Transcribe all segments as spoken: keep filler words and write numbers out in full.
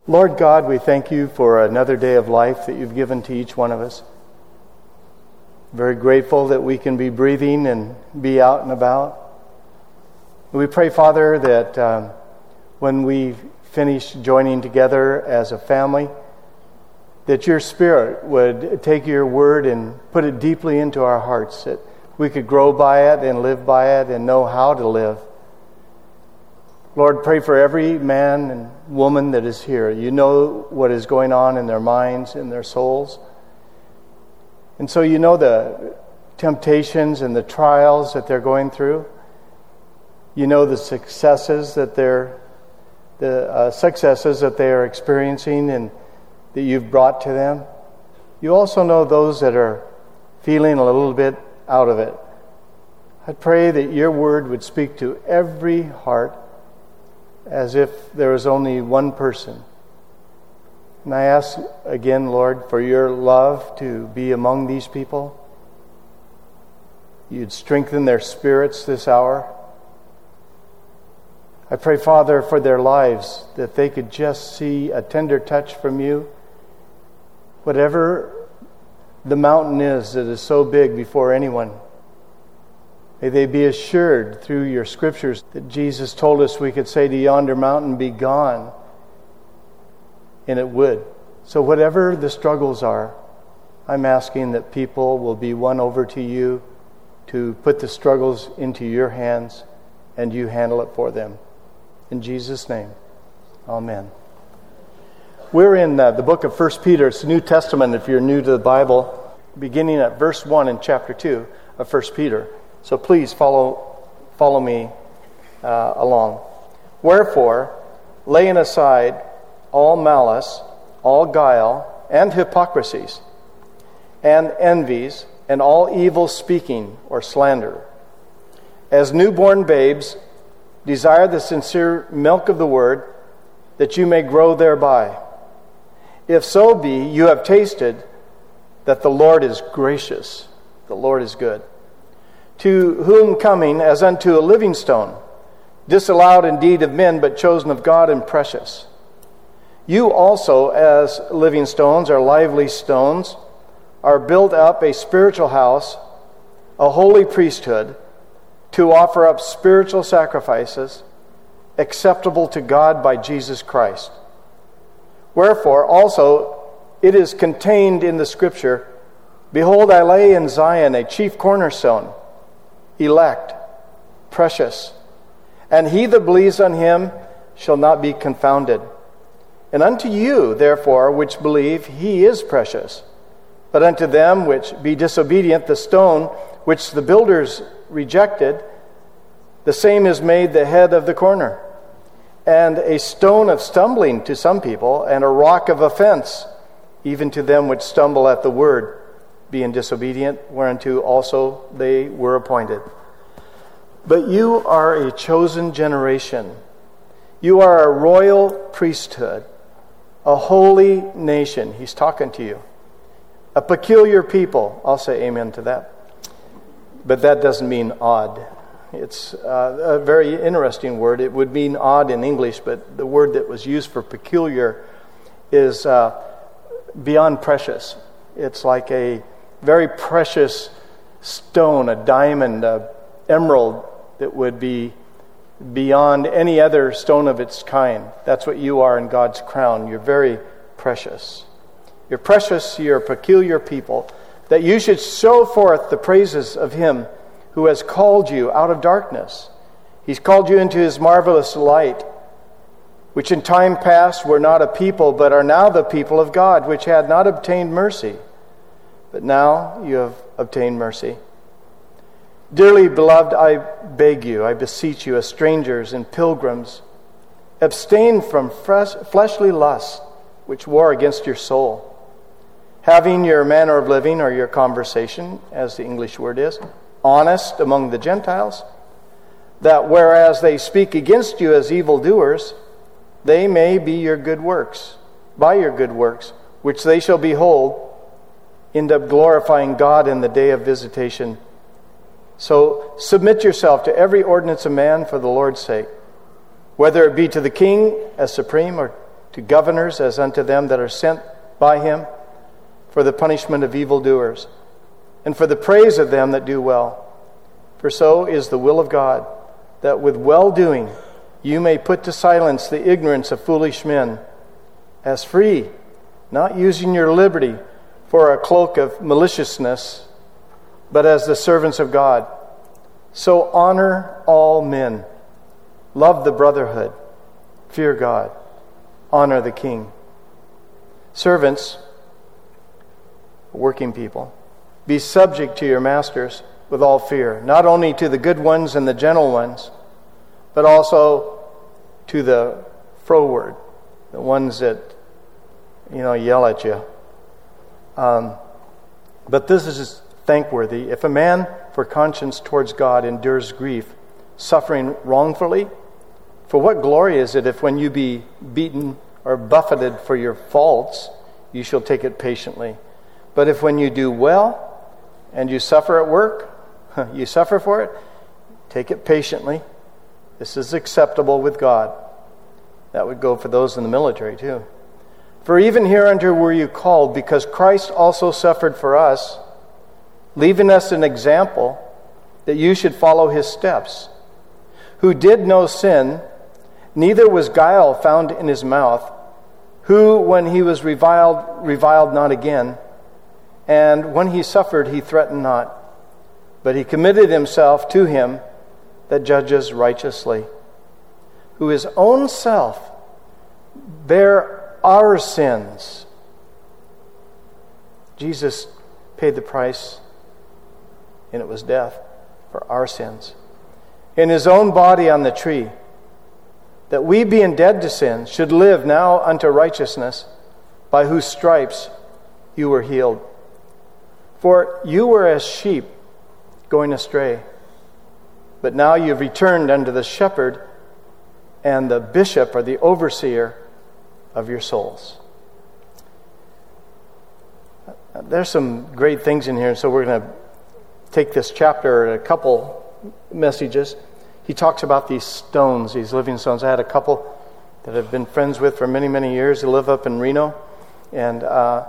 Lord God, we thank you for another day of life that you've given to each one of us. Very grateful that we can be breathing and be out and about. We pray, Father, that um, when we finish joining together as a family, that your Spirit would take your word and put it deeply into our hearts, that we could grow by it and live by it and know how to live. Lord, pray for every man and woman that is here. You know what is going on in their minds and their souls. And so you know the temptations and the trials that they're going through. You know the successes that they're the uh, successes that they are experiencing and that you've brought to them. You also know those that are feeling a little bit out of it. I pray that your word would speak to every heart as if there was only one person. And I ask again, Lord, for your love to be among these people. You'd strengthen their spirits this hour. I pray, Father, for their lives, that they could just see a tender touch from you. Whatever the mountain is that is so big before anyone, may they be assured through your scriptures that Jesus told us we could say to yonder mountain, be gone, and it would. So whatever the struggles are, I'm asking that people will be won over to you to put the struggles into your hands and you handle it for them. In Jesus' name, amen. We're in uh, the book of First Peter. It's the New Testament if you're new to the Bible, beginning at verse one in chapter two of First Peter. So please follow follow me uh, along. Wherefore, laying aside all malice, all guile, and hypocrisies, and envies, and all evil speaking or slander, as newborn babes, desire the sincere milk of the word, that you may grow thereby. If so be you have tasted that the Lord is gracious, the Lord is good. To whom coming as unto a living stone, disallowed indeed of men, but chosen of God and precious. You also, as living stones, are lively stones, are built up a spiritual house, a holy priesthood, to offer up spiritual sacrifices, acceptable to God by Jesus Christ. Wherefore also it is contained in the Scripture, behold, I lay in Zion a chief cornerstone, elect, precious, and he that believes on him shall not be confounded. And unto you, therefore, which believe, he is precious. But unto them which be disobedient, the stone which the builders rejected, the same is made the head of the corner, and a stone of stumbling to some people, and a rock of offense, even to them which stumble at the word, being disobedient, whereunto also they were appointed. But you are a chosen generation. You are a royal priesthood, a holy nation. He's talking to you. A peculiar people. I'll say amen to that. But that doesn't mean odd. It's uh, a very interesting word. It would mean odd in English, but the word that was used for peculiar is uh, beyond precious. It's like a very precious stone, a diamond, a emerald that would be beyond any other stone of its kind. That's what you are in God's crown. You're very precious. You're precious, you're a peculiar people, that you should show forth the praises of him who has called you out of darkness. He's called you into his marvelous light, which in time past were not a people, but are now the people of God, which had not obtained mercy. But now you have obtained mercy. Dearly beloved, I beg you, I beseech you, as strangers and pilgrims, abstain from fresh, fleshly lusts, which war against your soul. Having your manner of living, or your conversation, as the English word is, honest among the Gentiles, that whereas they speak against you as evildoers, they may be your good works, by your good works, which they shall behold, end up glorifying God in the day of visitation. So submit yourself to every ordinance of man for the Lord's sake, whether it be to the king as supreme, or to governors as unto them that are sent by him, for the punishment of evildoers, and for the praise of them that do well. For so is the will of God, that with well-doing you may put to silence the ignorance of foolish men, as free, not using your liberty for a cloak of maliciousness, but as the servants of God. So honor all men, love the brotherhood, fear God, honor the king. Servants, working people, be subject to your masters with all fear, not only to the good ones and the gentle ones, but also to the froward, the ones that, you know, yell at you. Um, but this is thankworthy. If a man for conscience towards God endures grief, suffering wrongfully, for what glory is it if when you be beaten or buffeted for your faults, you shall take it patiently? But if when you do well and you suffer at work, you suffer for it, take it patiently. This is acceptable with God. That would go for those in the military too. For even hereunto were you called, because Christ also suffered for us, leaving us an example that you should follow his steps, who did no sin, neither was guile found in his mouth, who when he was reviled, reviled not again, and when he suffered, he threatened not, but he committed himself to him that judges righteously, who his own self bare our sins. Jesus paid the price, and it was death for our sins, in his own body on the tree, that we, being dead to sin, should live now unto righteousness, by whose stripes you were healed. For you were as sheep going astray, but now you have returned unto the shepherd and the bishop, or the overseer of your souls. There's some great things in here, so we're going to take this chapter, a couple messages. He talks about these stones, these living stones. I had a couple that I've been friends with for many, many years. They live up in Reno, and uh,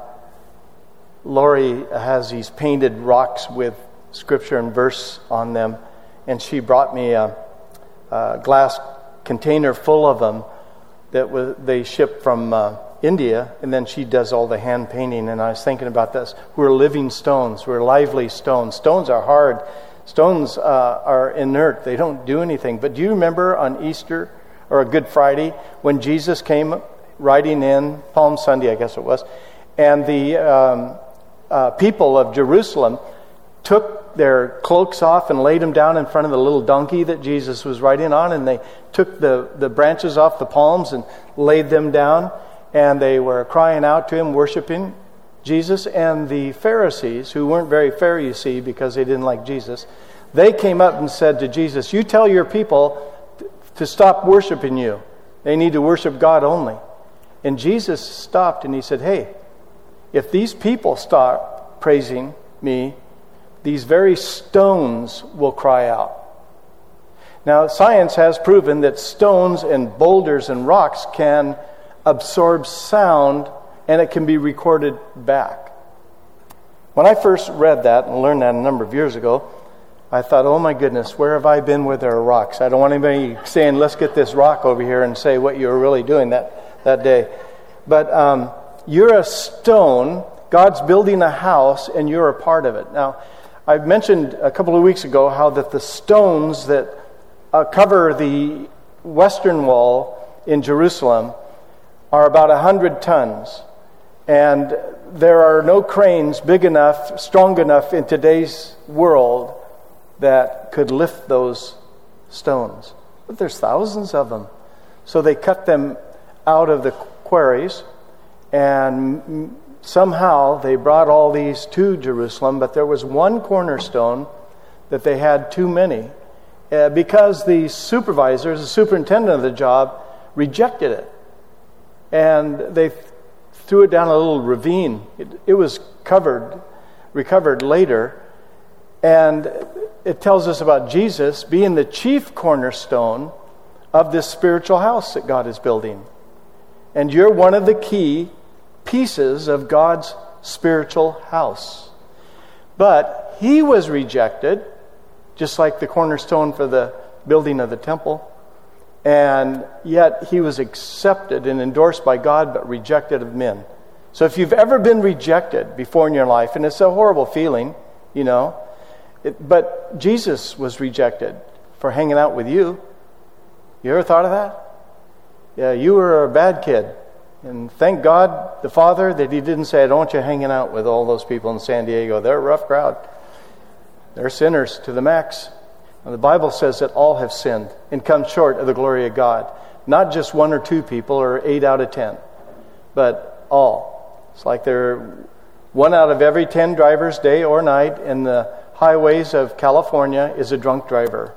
Lori has these painted rocks with scripture and verse on them, and she brought me a, a glass container full of them that was, they shipped from uh, India, and then she does all the hand painting. And I was thinking about this. We're living stones. We're lively stones. Stones are hard. Stones uh, are inert. They don't do anything. But do you remember on Easter or a Good Friday when Jesus came riding in, Palm Sunday I guess it was, and the um, uh, people of Jerusalem took their cloaks off and laid them down in front of the little donkey that Jesus was riding on, and they took the, the branches off the palms and laid them down, and they were crying out to him, worshiping Jesus. And the Pharisees, who weren't very fair, you see, because they didn't like Jesus, they came up and said to Jesus, you tell your people to stop worshiping you. They need to worship God only. And Jesus stopped and he said, hey, if these people stop praising me, these very stones will cry out. Now, science has proven that stones and boulders and rocks can absorb sound, and it can be recorded back. When I first read that and learned that a number of years ago, I thought, oh my goodness, where have I been where there are rocks? I don't want anybody saying, let's get this rock over here and say what you were really doing that, that day. But um, you're a stone. God's building a house, and you're a part of it. Now, I mentioned a couple of weeks ago how that the stones that uh, cover the western wall in Jerusalem are about one hundred tons. And there are no cranes big enough, strong enough in today's world that could lift those stones. But there's thousands of them. So they cut them out of the quarries, and somehow they brought all these to Jerusalem, but there was one cornerstone that they had too many uh, because the supervisors, the superintendent of the job, rejected it. And they th- threw it down a little ravine. It, it was covered, recovered later. And it tells us about Jesus being the chief cornerstone of this spiritual house that God is building. And you're one of the key pieces of God's spiritual house. But he was rejected, just like the cornerstone for the building of the temple. And yet he was accepted and endorsed by God, but rejected of men. So if you've ever been rejected before in your life, and it's a horrible feeling, you know, it, but Jesus was rejected for hanging out with you. You ever thought of that? Yeah, you were a bad kid. And thank God, the Father, that he didn't say, I don't want you hanging out with all those people in San Diego. They're a rough crowd. They're sinners to the max. And the Bible says that all have sinned and come short of the glory of God. Not just one or two people or eight out of ten, but all. It's like they're one out of every ten drivers, day or night, in the highways of California is a drunk driver.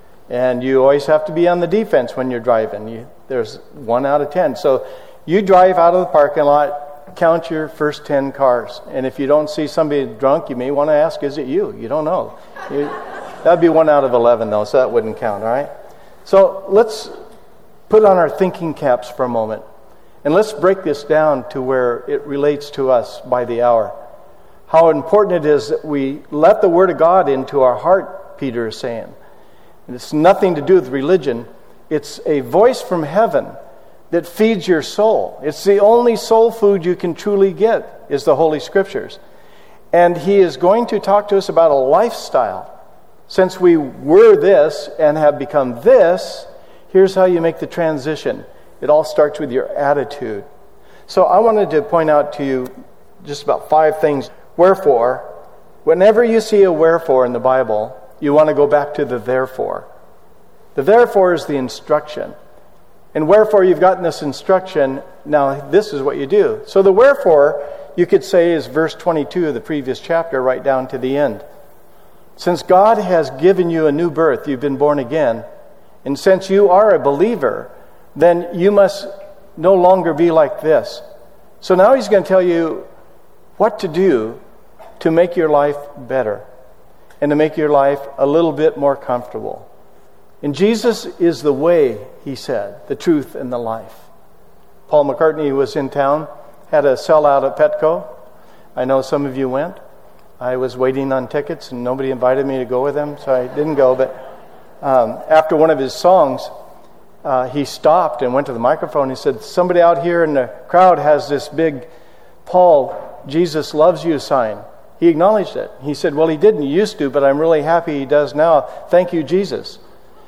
And you always have to be on the defense when you're driving. You, there's one out of ten. So you drive out of the parking lot, count your first ten cars. And if you don't see somebody drunk, you may want to ask, is it you? You don't know. You, that'd be one out of eleven, though, so that wouldn't count, all right? So let's put on our thinking caps for a moment. And let's break this down to where it relates to us by the hour. How important it is that we let the Word of God into our heart, Peter is saying. And it's nothing to do with religion. It's a voice from heaven that feeds your soul. It's the only soul food you can truly get, is the Holy Scriptures. And he is going to talk to us about a lifestyle. Since we were this and have become this, here's how you make the transition. It all starts with your attitude. So I wanted to point out to you just about five things. Wherefore, whenever you see a wherefore in the Bible, you want to go back to the therefore. The therefore is the instruction. And wherefore you've gotten this instruction, now this is what you do. So the wherefore, you could say, is verse twenty-two of the previous chapter, right down to the end. Since God has given you a new birth, you've been born again, and since you are a believer, then you must no longer be like this. So now he's going to tell you what to do to make your life better and to make your life a little bit more comfortable. And Jesus is the way, he said, the truth and the life. Paul McCartney was in town, had a sellout at Petco. I know some of you went. I was waiting on tickets and nobody invited me to go with them, so I didn't go. But um, after one of his songs, uh, he stopped and went to the microphone. He said, somebody out here in the crowd has this big Paul, Jesus loves you sign. He acknowledged it. He said, well, he didn't used to, but I'm really happy he does now. Thank you, Jesus.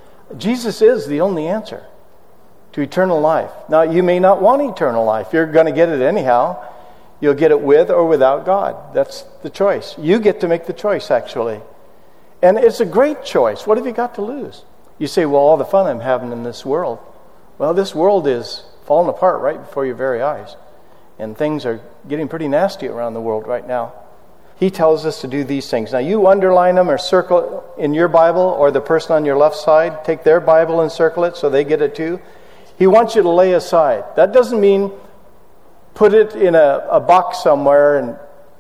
Jesus is the only answer to eternal life. Now, you may not want eternal life. You're going to get it anyhow. You'll get it with or without God. That's the choice. You get to make the choice, actually. And it's a great choice. What have you got to lose? You say, well, all the fun I'm having in this world. Well, this world is falling apart right before your very eyes. And things are getting pretty nasty around the world right now. He tells us to do these things. Now, you underline them or circle in your Bible, or the person on your left side, take their Bible and circle it so they get it too. He wants you to lay aside. That doesn't mean put it in a, a box somewhere and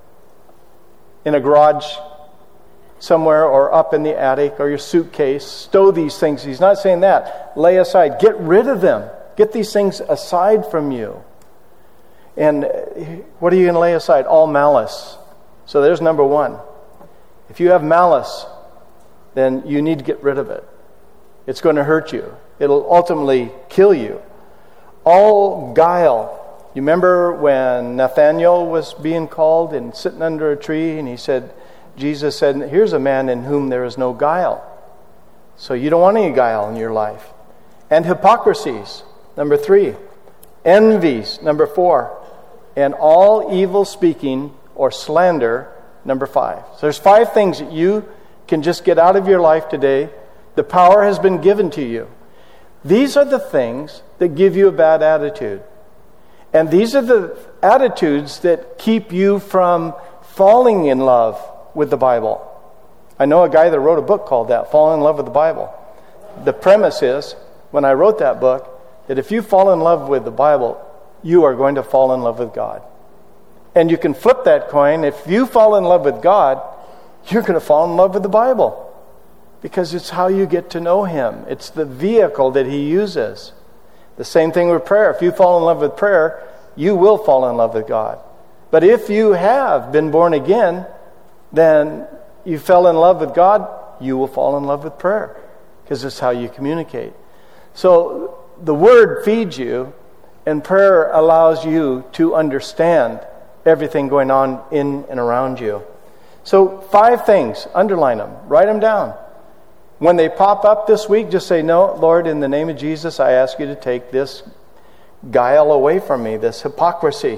in a garage somewhere or up in the attic or your suitcase. Stow these things. He's not saying that. Lay aside. Get rid of them. Get these things aside from you. And what are you going to lay aside? All malice. So there's number one. If you have malice, then you need to get rid of it. It's going to hurt you. It'll ultimately kill you. All guile. You remember when Nathanael was being called and sitting under a tree, and he said, Jesus said, here's a man in whom there is no guile. So you don't want any guile in your life. And hypocrisies, number three. Envies, number four. And all evil speaking or slander, number five. So there's five things that you can just get out of your life today. The power has been given to you. These are the things that give you a bad attitude. And these are the attitudes that keep you from falling in love with the Bible. I know a guy that wrote a book called that, Fall in Love with the Bible. The premise is, when I wrote that book, that if you fall in love with the Bible, you are going to fall in love with God. And you can flip that coin. If you fall in love with God, you're going to fall in love with the Bible. Because it's how you get to know Him. It's the vehicle that He uses. The same thing with prayer. If you fall in love with prayer, you will fall in love with God. But if you have been born again, then you fell in love with God, you will fall in love with prayer, because it's how you communicate. So the Word feeds you, and prayer allows you to understand everything going on in and around you. So five things, underline them, write them down. When they pop up this week, just say, no, Lord, in the name of Jesus, I ask you to take this guile away from me, this hypocrisy.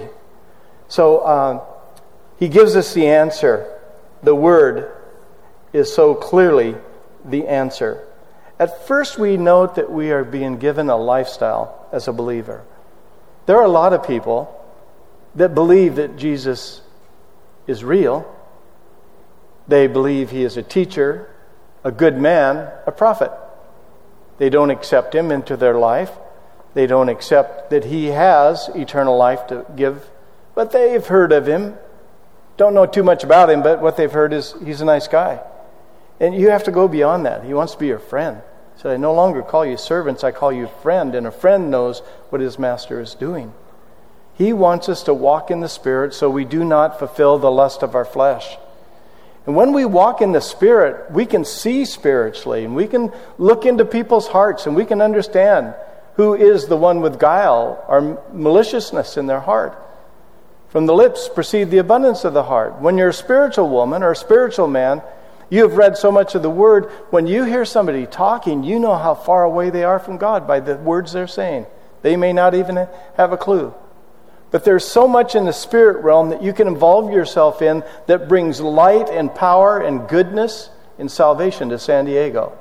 So uh, he gives us the answer. The Word is so clearly the answer. At first, we note that we are being given a lifestyle as a believer. There are a lot of people that believe that Jesus is real. They believe he is a teacher, a good man, a prophet. They don't accept him into their life. They don't accept that he has eternal life to give. But they've heard of him. Don't know too much about him, but what they've heard is he's a nice guy. And you have to go beyond that. He wants to be your friend. So I no longer call you servants, I call you friend. And a friend knows what his master is doing. He wants us to walk in the Spirit so we do not fulfill the lust of our flesh. And when we walk in the Spirit, we can see spiritually, and we can look into people's hearts, and we can understand who is the one with guile or maliciousness in their heart. From the lips proceed the abundance of the heart. When you're a spiritual woman or a spiritual man, you have read so much of the Word. When you hear somebody talking, you know how far away they are from God by the words they're saying. They may not even have a clue. But there's so much in the spirit realm that you can involve yourself in that brings light and power and goodness and salvation to San Diego.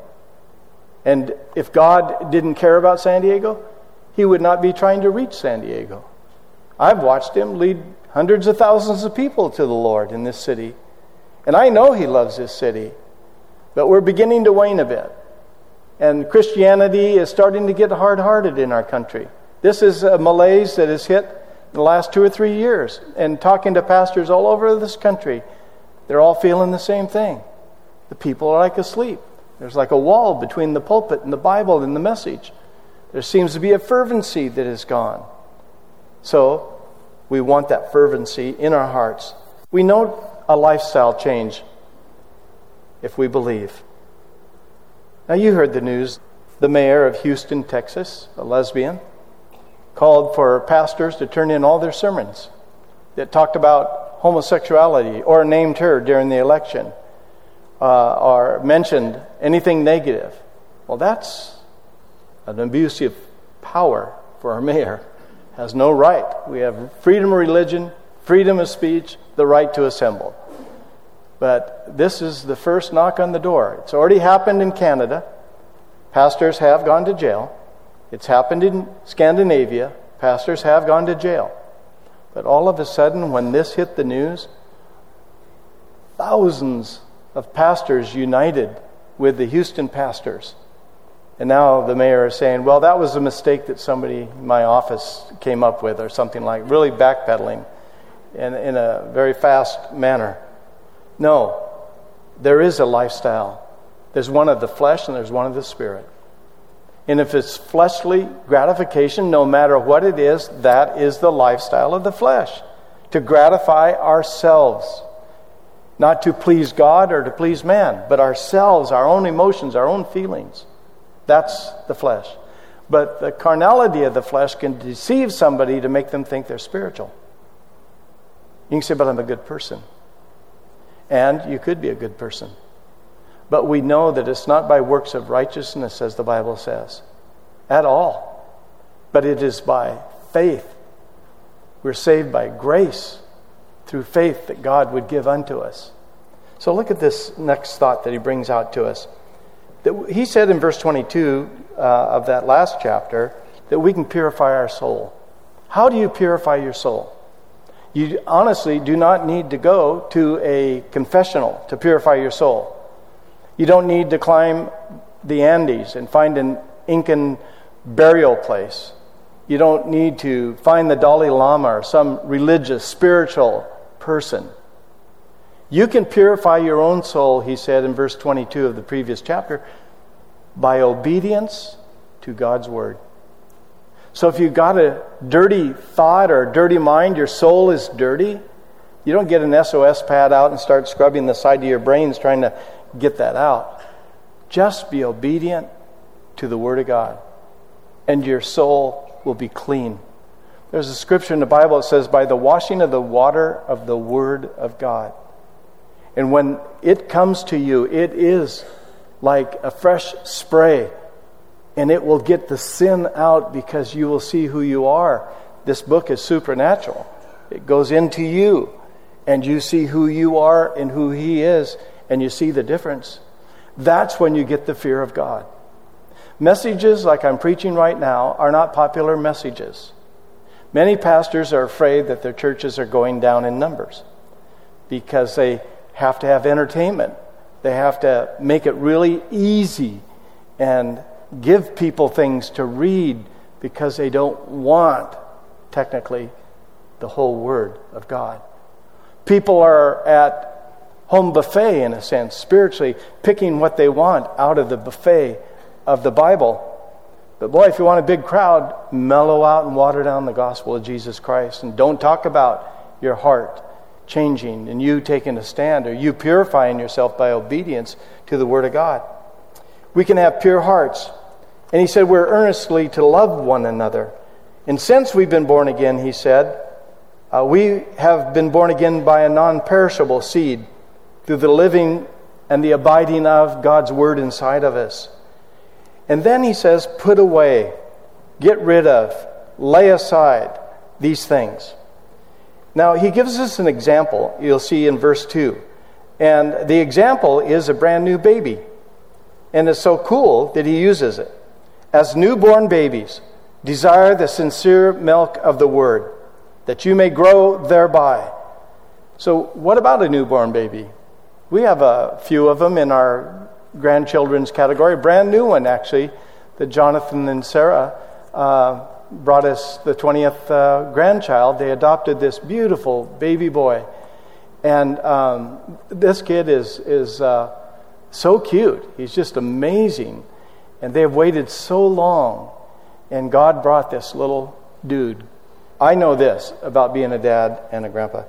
And if God didn't care about San Diego, he would not be trying to reach San Diego. I've watched him lead hundreds of thousands of people to the Lord in this city. And I know he loves this city. But we're beginning to wane a bit. And Christianity is starting to get hard-hearted in our country. This is a malaise that has hit in the last two or three years. And talking to pastors all over this country, they're all feeling the same thing. The people are like asleep. There's like a wall between the pulpit and the Bible and the message. There seems to be a fervency that is gone. So, we want that fervency in our hearts. We know a lifestyle change if we believe. Now, you heard the news. The mayor of Houston, Texas, a lesbian, called for pastors to turn in all their sermons that talked about homosexuality or named her during the election uh, or mentioned anything negative. Well, that's an abuse of power for our mayor. Has no right. We have freedom of religion, freedom of speech, the right to assemble. But this is the first knock on the door. It's already happened in Canada. Pastors have gone to jail. It's happened in Scandinavia. Pastors have gone to jail. But all of a sudden, when this hit the news, thousands of pastors united with the Houston pastors. And now the mayor is saying, well, that was a mistake that somebody in my office came up with, or something like, really backpedaling in, in a very fast manner. No, there is a lifestyle. There's one of the flesh and there's one of the spirit. And if it's fleshly gratification, no matter what it is, that is the lifestyle of the flesh. To gratify ourselves. Not to please God or to please man, but ourselves, our own emotions, our own feelings. That's the flesh. But the carnality of the flesh can deceive somebody to make them think they're spiritual. You can say, but I'm a good person. And you could be a good person. But we know that it's not by works of righteousness, as the Bible says, at all. But it is by faith. We're saved by grace through faith that God would give unto us. So look at this next thought that he brings out to us. That he said in verse twenty-two uh, of that last chapter that we can purify our soul. How do you purify your soul? You honestly do not need to go to a confessional to purify your soul. You don't need to climb the Andes and find an Incan burial place. You don't need to find the Dalai Lama or some religious, spiritual person. You can purify your own soul, he said in verse twenty-two of the previous chapter, by obedience to God's word. So if you've got a dirty thought or a dirty mind, your soul is dirty, you don't get an S O S pad out and start scrubbing the side of your brains trying to get that out. Just be obedient to the Word of God, and your soul will be clean. There's a scripture in the Bible that says, by the washing of the water of the Word of God. And when it comes to you, it is like a fresh spray, and it will get the sin out because you will see who you are. This book is supernatural. It goes into you, and you see who you are and who He is, and you see the difference. That's when you get the fear of God. Messages like I'm preaching right now are not popular messages. Many pastors are afraid that their churches are going down in numbers because they have to have entertainment. They have to make it really easy and give people things to read because they don't want, technically, the whole Word of God. People are at home buffet, in a sense, spiritually, picking what they want out of the buffet of the Bible. But boy, if you want a big crowd, mellow out and water down the gospel of Jesus Christ. And don't talk about your heart changing and you taking a stand or you purifying yourself by obedience to the Word of God. We can have pure hearts. And he said we're earnestly to love one another. And since we've been born again, he said, uh, we have been born again by a non-perishable seed through the living and the abiding of God's Word inside of us. And then he says, put away, get rid of, lay aside these things. Now, he gives us an example, you'll see in verse two. And the example is a brand new baby. And it's so cool that he uses it. As newborn babies, desire the sincere milk of the Word, that you may grow thereby. So what about a newborn baby? We have a few of them in our grandchildren's category, a brand new one actually, that Jonathan and Sarah uh, brought us the twentieth uh, grandchild. They adopted this beautiful baby boy. And um, this kid is, is uh, so cute. He's just amazing. And they have waited so long. And God brought this little dude. I know this about being a dad and a grandpa,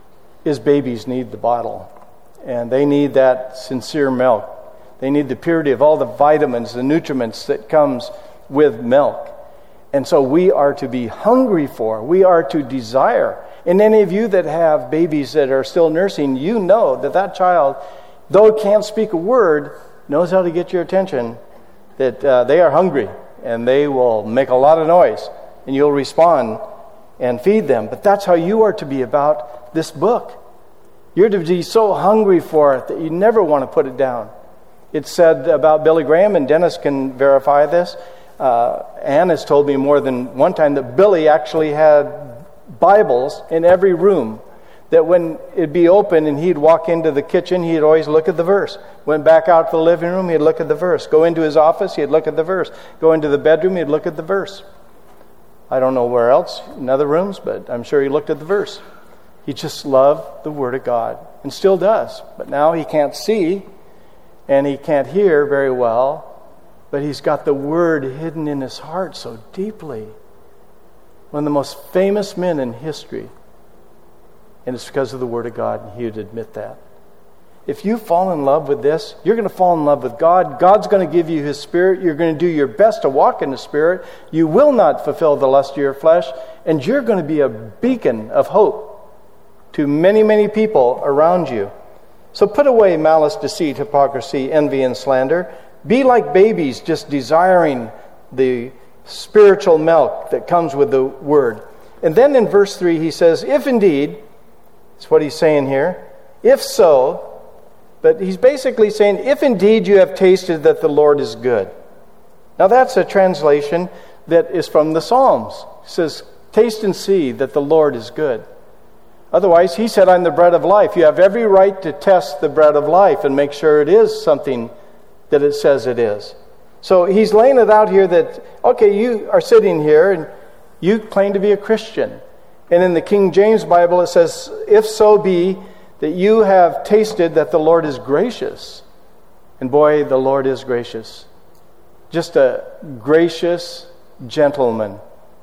is babies need the bottle. And they need that sincere milk. They need the purity of all the vitamins, the nutriments that comes with milk. And so we are to be hungry for, we are to desire. And any of you that have babies that are still nursing, you know that that child, though it can't speak a word, knows how to get your attention, that uh, they are hungry and they will make a lot of noise and you'll respond and feed them. But that's how you are to be about this book. You're to be so hungry for it that you never want to put it down. It's said about Billy Graham, and Dennis can verify this. Uh, Ann has told me more than one time that Billy actually had Bibles in every room. That when it'd be open and he'd walk into the kitchen, he'd always look at the verse. Went back out to the living room, he'd look at the verse. Go into his office, he'd look at the verse. Go into the bedroom, he'd look at the verse. I don't know where else, in other rooms, but I'm sure he looked at the verse. He just loved the Word of God, and still does. But now he can't see, and he can't hear very well, but he's got the Word hidden in his heart so deeply. One of the most famous men in history, and it's because of the Word of God, and he would admit that. If you fall in love with this, you're going to fall in love with God. God's going to give you His Spirit. You're going to do your best to walk in the Spirit. You will not fulfill the lust of your flesh, and you're going to be a beacon of hope to many, many people around you. So put away malice, deceit, hypocrisy, envy, and slander. Be like babies, just desiring the spiritual milk that comes with the Word. And then in verse three, he says, if indeed, that's what he's saying here, if so, but he's basically saying, if indeed you have tasted that the Lord is good. Now that's a translation that is from the Psalms. It says, taste and see that the Lord is good. Otherwise, he said, I'm the bread of life. You have every right to test the bread of life and make sure it is something that it says it is. So he's laying it out here that, okay, you are sitting here and you claim to be a Christian. And in the King James Bible it says, if so be that you have tasted that the Lord is gracious. And boy, the Lord is gracious. Just a gracious gentleman.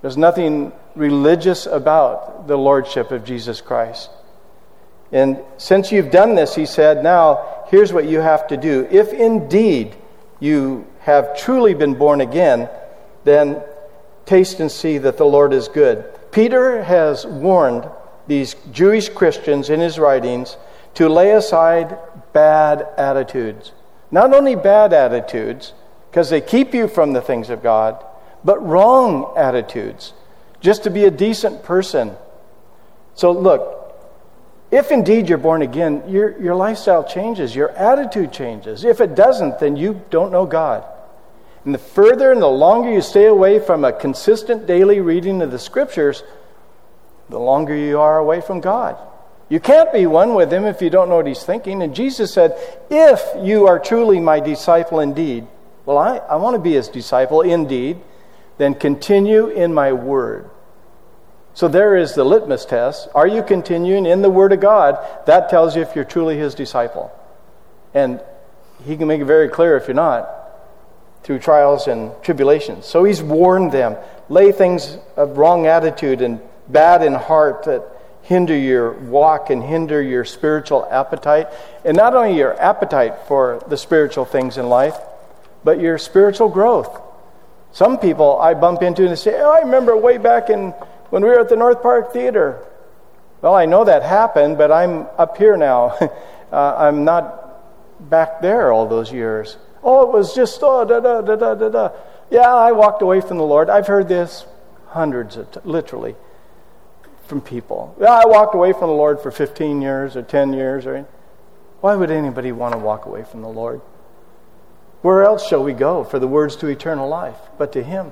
There's nothing religious about the lordship of Jesus Christ. And since you've done this, he said, now here's what you have to do. If indeed you have truly been born again, then taste and see that the Lord is good. Peter has warned these Jewish Christians in his writings to lay aside bad attitudes. Not only bad attitudes, because they keep you from the things of God, but wrong attitudes, just to be a decent person. So look, if indeed you're born again, your, your lifestyle changes, your attitude changes. If it doesn't, then you don't know God. And the further and the longer you stay away from a consistent daily reading of the Scriptures, the longer you are away from God. You can't be one with Him if you don't know what He's thinking. And Jesus said, if you are truly my disciple indeed, well, I, I want to be His disciple indeed, then continue in my word. So there is the litmus test. Are you continuing in the Word of God? That tells you if you're truly His disciple. And He can make it very clear if you're not, through trials and tribulations. So He's warned them, lay things of wrong attitude and bad in heart that hinder your walk and hinder your spiritual appetite. And not only your appetite for the spiritual things in life, but your spiritual growth. Some people I bump into and they say, oh, I remember way back in when we were at the North Park Theater. Well, I know that happened, but I'm up here now. uh, I'm not back there all those years. Oh, it was just, oh, da, da, da, da, da, da. Yeah, I walked away from the Lord. I've heard this hundreds of, t- literally, from people. Yeah, I walked away from the Lord for fifteen years or ten years. Or why would anybody want to walk away from the Lord? Where else shall we go for the words to eternal life but to Him?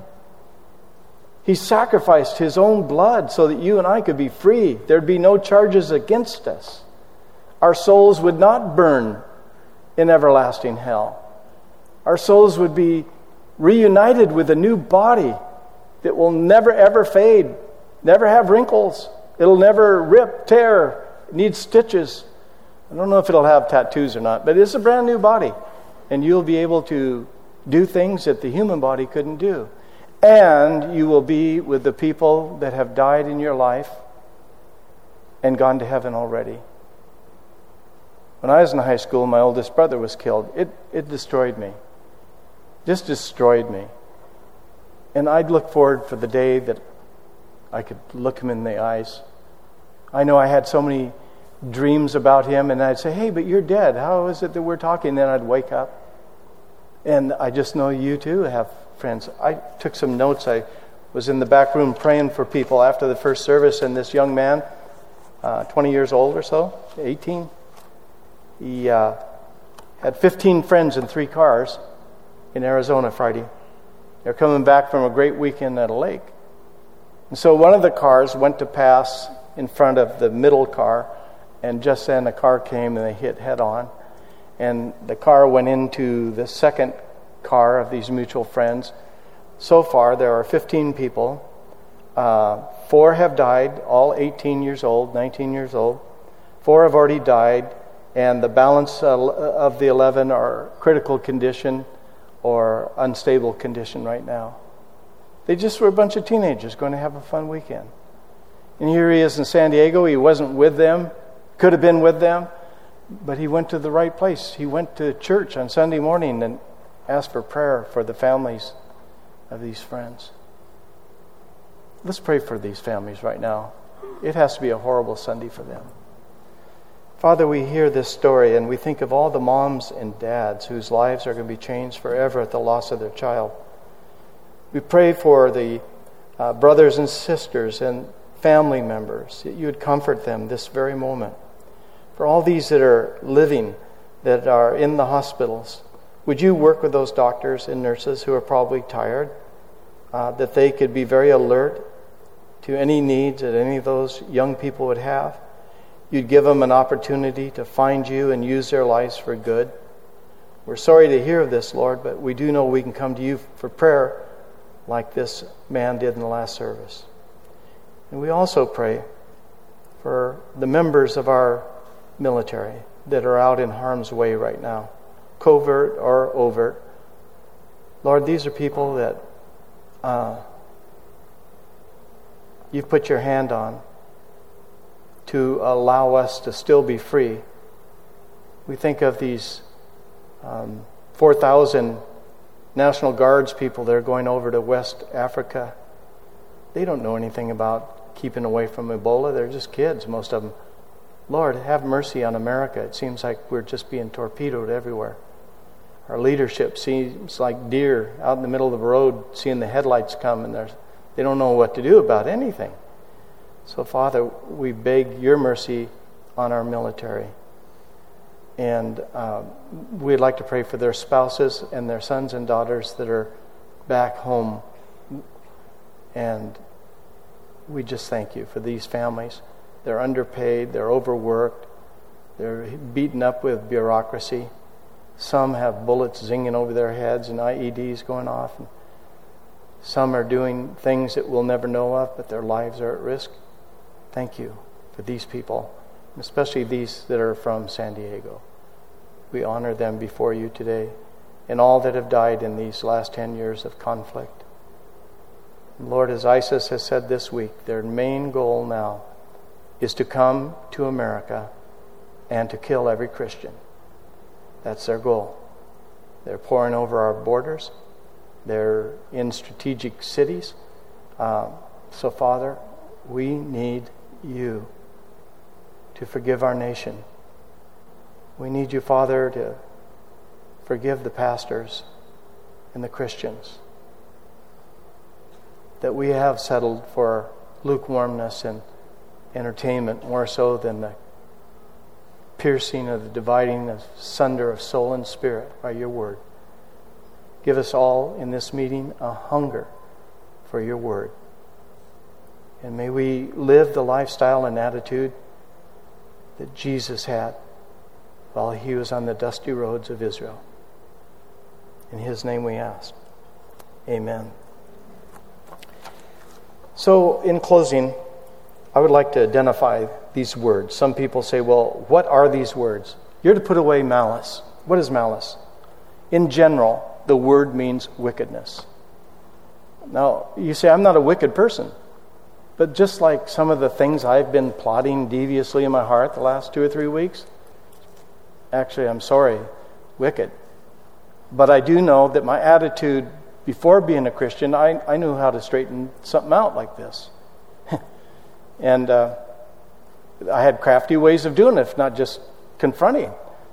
He sacrificed His own blood so that you and I could be free. There'd be no charges against us. Our souls would not burn in everlasting hell. Our souls would be reunited with a new body that will never ever fade, never have wrinkles. It'll never rip, tear, need stitches. I don't know if it'll have tattoos or not, but it's a brand new body. And you'll be able to do things that the human body couldn't do. And you will be with the people that have died in your life and gone to heaven already. When I was in high school, my oldest brother was killed. It it destroyed me. Just destroyed me. And I'd look forward for the day that I could look him in the eyes. I know I had so many dreams about him, and I'd say, hey, but you're dead. How is it that we're talking? And then I'd wake up. And I just know you too have friends. I took some notes. I was in the back room praying for people after the first service, and this young man, uh, twenty years old or so, eighteen, he uh, had fifteen friends in three cars in Arizona Friday. They're coming back from a great weekend at a lake. And so one of the cars went to pass in front of the middle car, and just then a car came and they hit head on. And the car went into the second car of these mutual friends. So far, there are fifteen people. Uh, four have died, all eighteen years old, nineteen years old. Four have already died, and the balance uh, of the eleven are critical condition or unstable condition right now. They just were a bunch of teenagers going to have a fun weekend. And here he is in San Diego. He wasn't with them, could have been with them, but he went to the right place. He went to church on Sunday morning and asked for prayer for the families of these friends. Let's pray for these families right now. It has to be a horrible Sunday for them. Father, we hear this story and we think of all the moms and dads whose lives are going to be changed forever at the loss of their child. We pray for the uh, brothers and sisters and family members, that you would comfort them this very moment. For all these that are living, that are in the hospitals, would you work with those doctors and nurses who are probably tired, uh, that they could be very alert to any needs that any of those young people would have. You'd give them an opportunity to find you and use their lives for good. We're sorry to hear of this, Lord, but we do know we can come to you for prayer like this man did in the last service. And we also pray for the members of our military that are out in harm's way right now, covert or overt. Lord, these are people that uh, you've put your hand on to allow us to still be free. We think of these um, four thousand National Guards people that are going over to West Africa. They don't know anything about keeping away from Ebola. They're just kids, most of them. Lord, have mercy on America. It seems like we're just being torpedoed everywhere. Our leadership seems like deer out in the middle of the road seeing the headlights come, and they don't know what to do about anything. So, Father, we beg your mercy on our military. And uh, we'd like to pray for their spouses and their sons and daughters that are back home. And we just thank you for these families. They're underpaid, they're overworked, they're beaten up with bureaucracy. Some have bullets zinging over their heads and I E Ds going off. And some are doing things that we'll never know of, but their lives are at risk. Thank you for these people, especially these that are from San Diego. We honor them before you today and all that have died in these last ten years of conflict. Lord, as ISIS has said this week, their main goal now is to come to America and to kill every Christian. That's their goal. They're pouring over our borders. They're in strategic cities. Um, so, Father, we need you to forgive our nation. We need you, Father, to forgive the pastors and the Christians that we have settled for lukewarmness and entertainment more so than the piercing of the dividing asunder of soul and spirit by your word. Give us all in this meeting a hunger for your word. And may we live the lifestyle and attitude that Jesus had while he was on the dusty roads of Israel. In his name we ask. Amen. So, in closing, I would like to identify these words. Some people say, well, what are these words? You're to put away malice. What is malice? In general, the word means wickedness. Now, you say, I'm not a wicked person. But just like some of the things I've been plotting deviously in my heart the last two or three weeks, actually, I'm sorry, wicked. But I do know that my attitude before being a Christian, I, I knew how to straighten something out like this. and uh, I had crafty ways of doing it, not just confronting.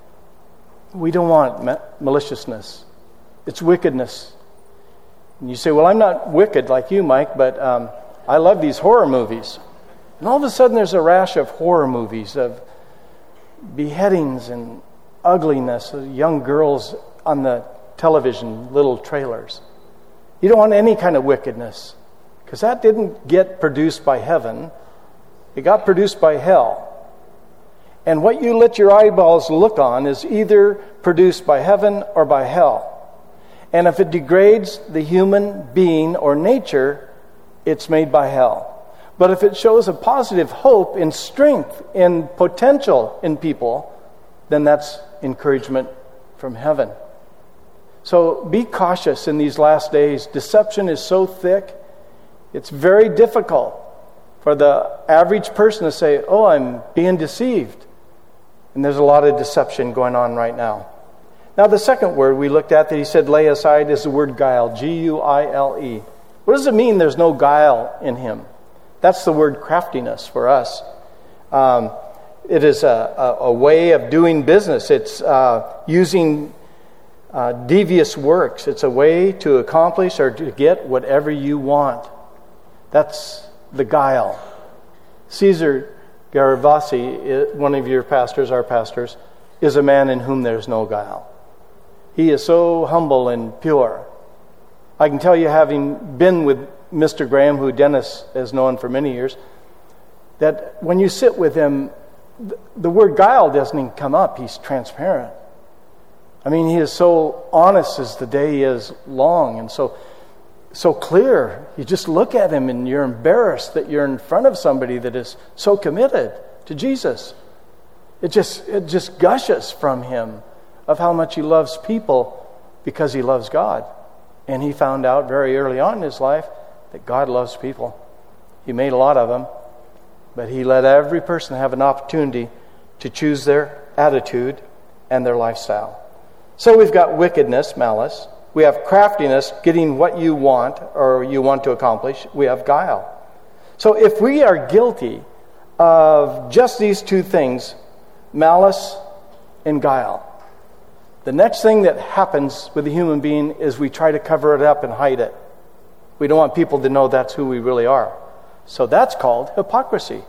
We don't want ma- maliciousness. It's wickedness. And you say, well, I'm not wicked like you, Mike, but um, I love these horror movies. And all of a sudden there's a rash of horror movies, of beheadings and ugliness, of young girls on the television, little trailers. You don't want any kind of wickedness, because that didn't get produced by heaven. It got produced by hell. And what you let your eyeballs look on is either produced by heaven or by hell. And if it degrades the human being or nature, it's made by hell. But if it shows a positive hope in strength, in potential in people, then that's encouragement from heaven. So be cautious in these last days. Deception is so thick, it's very difficult for the average person to say, oh, I'm being deceived. And there's a lot of deception going on right now. Now, the second word we looked at that he said lay aside is the word guile, G U I L E. What does it mean there's no guile in him? That's the word craftiness for us. Um, it is a, a, a way of doing business. It's uh, using uh, devious works. It's a way to accomplish or to get whatever you want. That's the guile. Caesar Garavasi, one of your pastors, our pastors, is a man in whom there's no guile. He is so humble and pure. I can tell you, having been with Mister Graham, who Dennis has known for many years, that when you sit with him, the word guile doesn't even come up. He's transparent. I mean, he is so honest as the day is long, and so so clear. You just look at him and you're embarrassed that you're in front of somebody that is so committed to Jesus. It just it just gushes from him of how much he loves people because he loves God. And he found out very early on in his life that God loves people. He made a lot of them, but he let every person have an opportunity to choose their attitude and their lifestyle. So we've got wickedness, malice. We have craftiness, getting what you want or you want to accomplish. We have guile. So if we are guilty of just these two things, malice and guile, the next thing that happens with a human being is we try to cover it up and hide it. We don't want people to know that's who we really are. So that's called hypocrisy.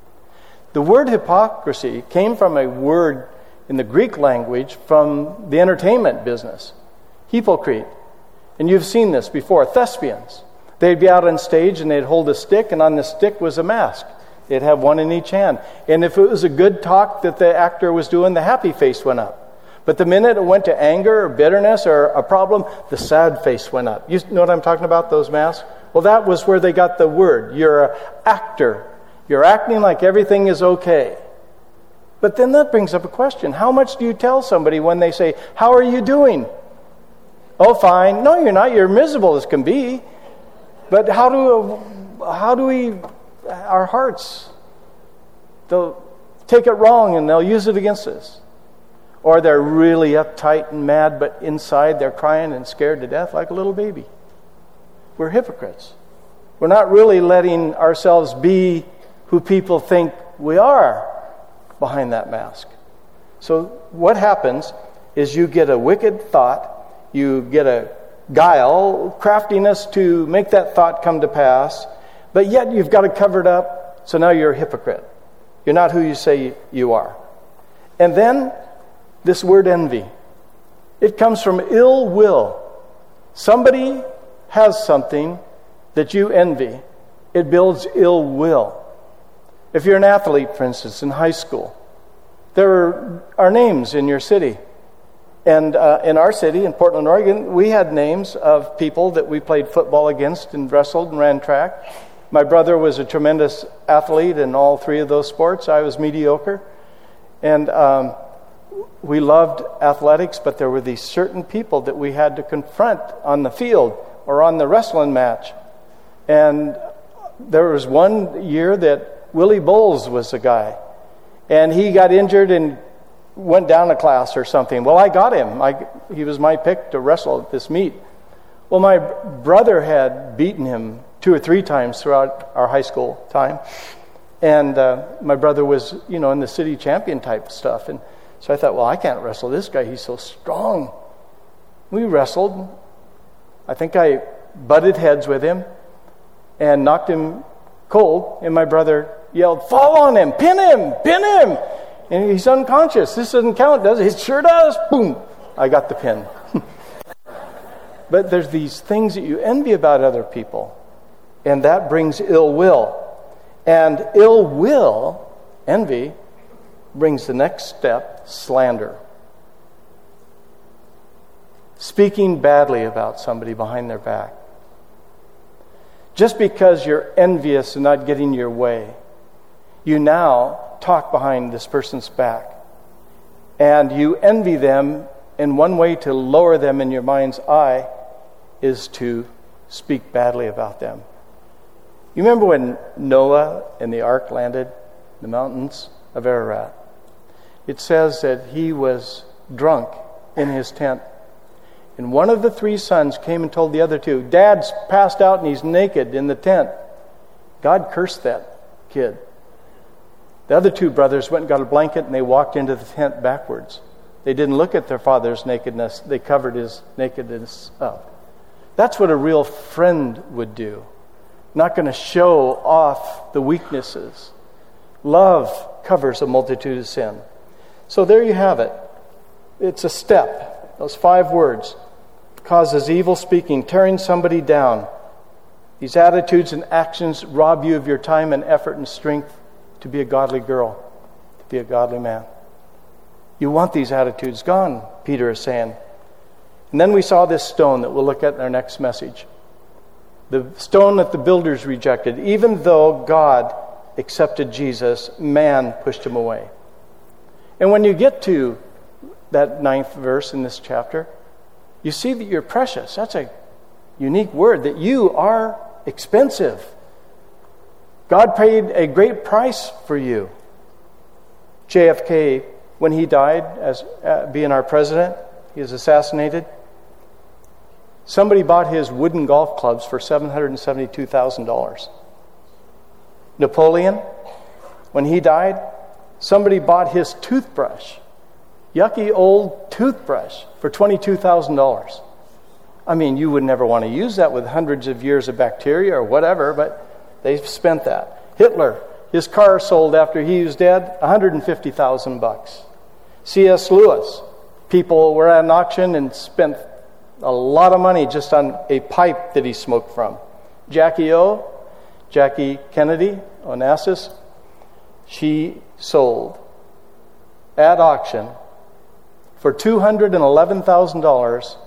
The word hypocrisy came from a word in the Greek language from the entertainment business, hypocrite. And you've seen this before, thespians. They'd be out on stage and they'd hold a stick, and on the stick was a mask. They'd have one in each hand. And if it was a good talk that the actor was doing, the happy face went up. But the minute it went to anger or bitterness or a problem, the sad face went up. You know what I'm talking about, those masks? Well, that was where they got the word. You're an actor. You're acting like everything is okay. But then that brings up a question. How much do you tell somebody when they say, "How are you doing?" "Oh, fine." "No, you're not. You're miserable as can be." But how do how do we, our hearts, they'll take it wrong and they'll use it against us. Or they're really uptight and mad, but inside they're crying and scared to death like a little baby. We're hypocrites. We're not really letting ourselves be who people think we are behind that mask. So what happens is you get a wicked thought, you get a guile, craftiness to make that thought come to pass, but yet you've got to cover it up, so now you're a hypocrite. You're not who you say you are. And then this word envy. It comes from ill will. Somebody has something that you envy. It builds ill will. If you're an athlete, for instance, in high school, there are names in your city. And uh, in our city, in Portland, Oregon, we had names of people that we played football against and wrestled and ran track. My brother was a tremendous athlete in all three of those sports. I was mediocre. And um, we loved athletics, but there were these certain people that we had to confront on the field or on the wrestling match. And there was one year that Willie Bowles was the guy. And he got injured and went down a class or something. Well, I got him. I, he was my pick to wrestle at this meet. Well, my brother had beaten him two or three times throughout our high school time. And uh, my brother was, you know, in the city champion type stuff. And so I thought, well, I can't wrestle this guy. He's so strong. We wrestled. I think I butted heads with him and knocked him cold. And my brother yelled, "Fall on him! Pin him! Pin him!" And he's unconscious. This doesn't count, does it? It sure does. Boom. I got the pin. But there's these things that you envy about other people. And that brings ill will. And ill will, envy, brings the next step, slander. Speaking badly about somebody behind their back. Just because you're envious and not getting your way, you now talk behind this person's back. And you envy them, and one way to lower them in your mind's eye is to speak badly about them. You remember when Noah and the ark landed in the mountains of Ararat? It says that he was drunk in his tent. And one of the three sons came and told the other two, "Dad's passed out and he's naked in the tent." God cursed that kid. The other two brothers went and got a blanket and they walked into the tent backwards. They didn't look at their father's nakedness. They covered his nakedness up. That's what a real friend would do. Not going to show off the weaknesses. Love covers a multitude of sin. So there you have it. It's a step. Those five words. Causes evil speaking, tearing somebody down. These attitudes and actions rob you of your time and effort and strength to be a godly girl, to be a godly man. You want these attitudes gone, Peter is saying. And then we saw this stone that we'll look at in our next message. The stone that the builders rejected. Even though God accepted Jesus, man pushed him away. And when you get to that ninth verse in this chapter, you see that you're precious. That's a unique word, that you are expensive. God paid a great price for you. J F K, when he died, as uh, being our president, he was assassinated. Somebody bought his wooden golf clubs for seven hundred seventy-two thousand dollars. Napoleon, when he died, somebody bought his toothbrush, yucky old toothbrush, for twenty-two thousand dollars. I mean, you would never want to use that with hundreds of years of bacteria or whatever, but they've spent that. Hitler, his car sold after he was dead, one hundred fifty thousand bucks. C S Lewis, people were at an auction and spent a lot of money just on a pipe that he smoked from. Jackie O, Jackie Kennedy, Onassis, she sold at auction for two hundred eleven thousand dollars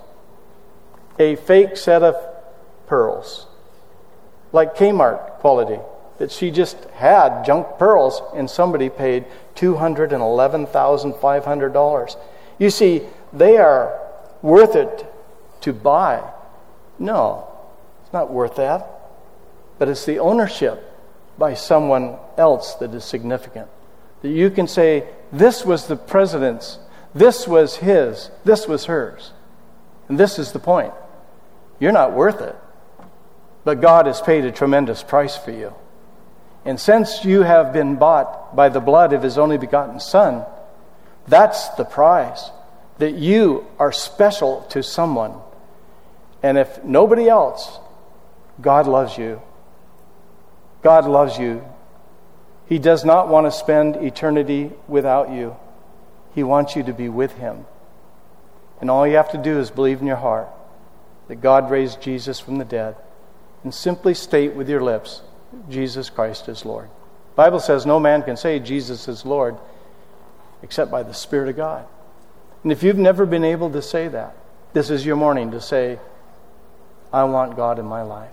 a fake set of pearls, like Kmart quality, that she just had junk pearls, and somebody paid two hundred eleven thousand five hundred dollars. You see, they are worth it to buy. No, it's not worth that. But it's the ownership by someone else that is significant. That you can say, this was the president's, this was his, this was hers. And this is the point. You're not worth it. But God has paid a tremendous price for you. And since you have been bought by the blood of his only begotten Son, that's the prize. That you are special to someone. And if nobody else, God loves you. God loves you. He does not want to spend eternity without you. He wants you to be with him. And all you have to do is believe in your heart that God raised Jesus from the dead, and simply state with your lips, Jesus Christ is Lord. The Bible says no man can say Jesus is Lord except by the Spirit of God. And if you've never been able to say that, this is your morning to say, I want God in my life.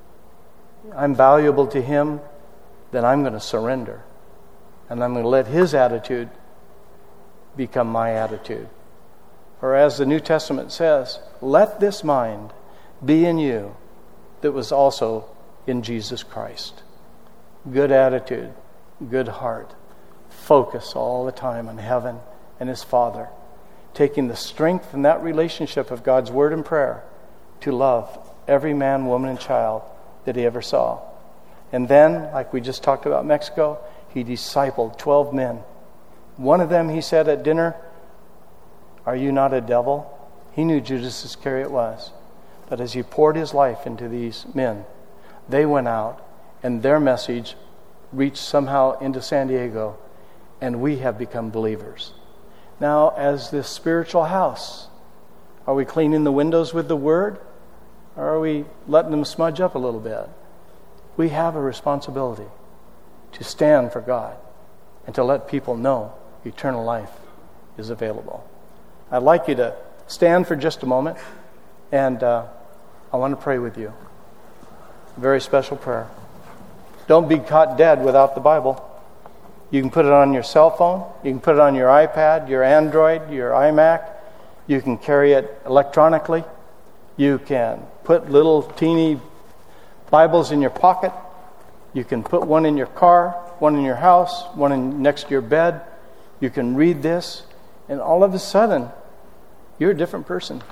I'm valuable to him, then I'm going to surrender. And I'm going to let his attitude become my attitude. Or as the New Testament says, let this mind be in you that was also in Jesus Christ. Good attitude, good heart. Focus all the time on heaven and his Father. Taking the strength in that relationship of God's word and prayer to love every man, woman, and child that he ever saw. And then, like we just talked about Mexico, he discipled twelve men. One of them, he said at dinner, are you not a devil? He knew Judas Iscariot was. But as he poured his life into these men, they went out, and their message reached somehow into San Diego, and we have become believers. Now, as this spiritual house, are we cleaning the windows with the word? Or are we letting them smudge up a little bit? We have a responsibility to stand for God and to let people know eternal life is available. I'd like you to stand for just a moment, and uh, I want to pray with you. A very special prayer. Don't be caught dead without the Bible. You can put it on your cell phone. You can put it on your iPad, your Android, your iMac. You can carry it electronically. You can put little teeny Bibles in your pocket. You can put one in your car, one in your house, one in, next to your bed. You can read this, and all of a sudden, you're a different person.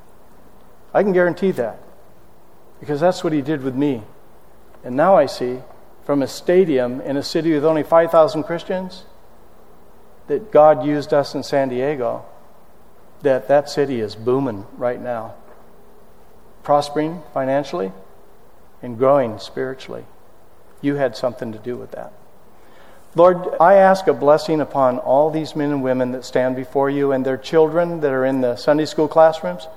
I can guarantee that, because that's what he did with me. And now I see, from a stadium in a city with only five thousand Christians, that God used us in San Diego, that that city is booming right now. Prospering financially and growing spiritually. You had something to do with that. Lord, I ask a blessing upon all these men and women that stand before you and their children that are in the Sunday school classrooms.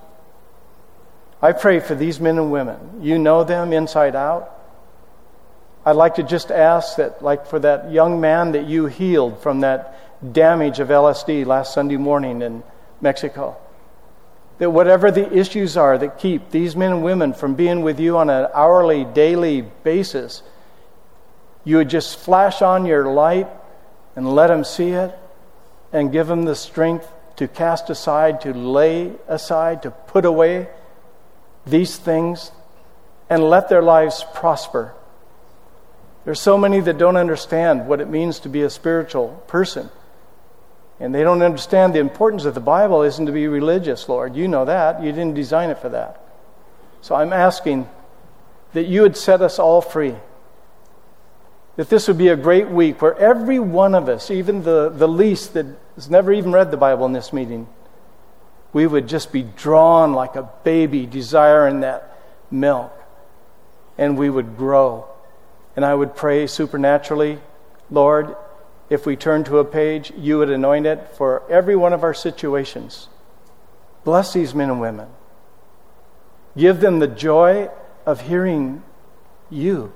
I pray for these men and women. You know them inside out. I'd like to just ask that, like for that young man that you healed from that damage of L S D last Sunday morning in Mexico, that whatever the issues are that keep these men and women from being with you on an hourly, daily basis, you would just flash on your light and let them see it and give them the strength to cast aside, to lay aside, to put away these things and let their lives prosper There's so many that don't understand what it means to be a spiritual person. And they don't understand the importance of the Bible isn't to be religious, Lord. You know that. You didn't design it for that. So I'm asking that you would set us all free. That this would be a great week where every one of us, even the, the least that has never even read the Bible in this meeting, we would just be drawn like a baby desiring that milk. And we would grow. And I would pray supernaturally, Lord, if we turn to a page, you would anoint it for every one of our situations. Bless these men and women. Give them the joy of hearing you.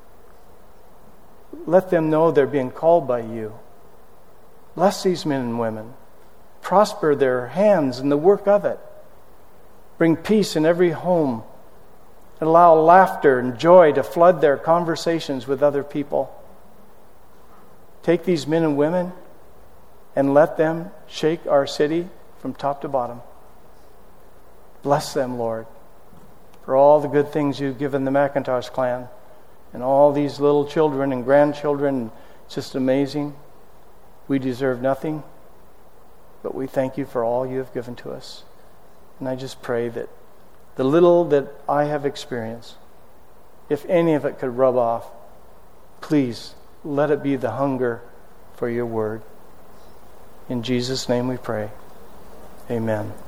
Let them know they're being called by you. Bless these men and women. Prosper their hands in the work of it. Bring peace in every home. And allow laughter and joy to flood their conversations with other people. Take these men and women and let them shake our city from top to bottom. Bless them, Lord, for all the good things you've given the McIntosh clan and all these little children and grandchildren. It's just amazing. We deserve nothing, but we thank you for all you have given to us. And I just pray that the little that I have experienced, if any of it could rub off, please let it be the hunger for your word. In Jesus' name we pray. Amen.